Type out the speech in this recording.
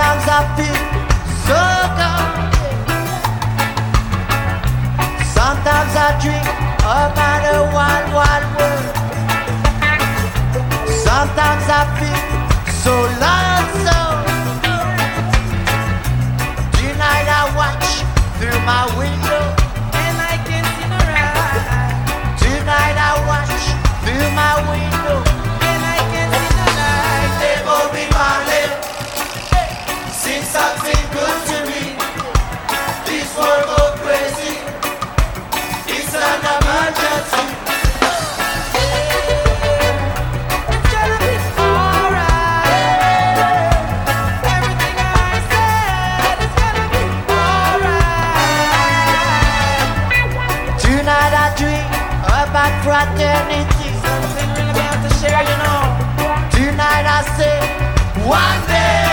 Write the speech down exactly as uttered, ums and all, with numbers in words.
Sometimes I feel so gone. Sometimes I dream about a wild, wild world. Sometimes I feel so lonesome. Tonight I watch through my window and I can see the ride. Tonight I watch through my window and I can see the night. They won't be Marley. Sing something good to me. This world go crazy. It's an emergency. It's gonna be alright. Everything I said is gonna be alright. Tonight I dream about fraternity. Something real about to share, you know. Tonight I say, one day.